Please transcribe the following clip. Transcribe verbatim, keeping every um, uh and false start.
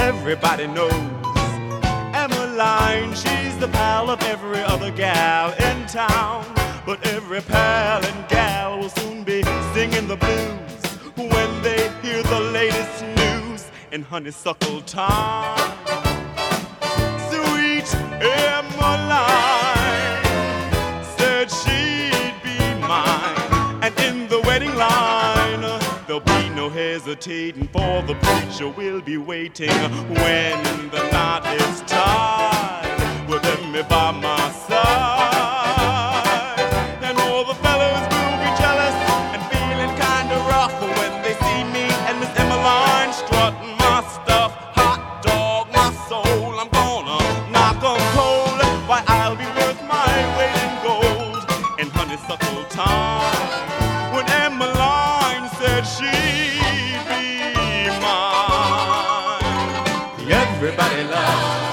Everybody knows Emmeline, she's the pal of every other gal in town. But every pal and gal will soon be singing the blues when they hear the latest news in Honeysuckle Town. Sweet Emmeline said she'd be mine, and in the wedding line there'll be no hesitating, for the preacher will be waiting when the knot is tied with me by my side. And all the fellows will be jealous and feeling kinda rough when they see me and Miss Emmeline strutting my stuff. Hot dog, my soul, I'm gonna knock 'em cold. Why, I'll be worth my weight in gold in Honeysuckle Town. When Emmeline said she'd be mine, everybody loves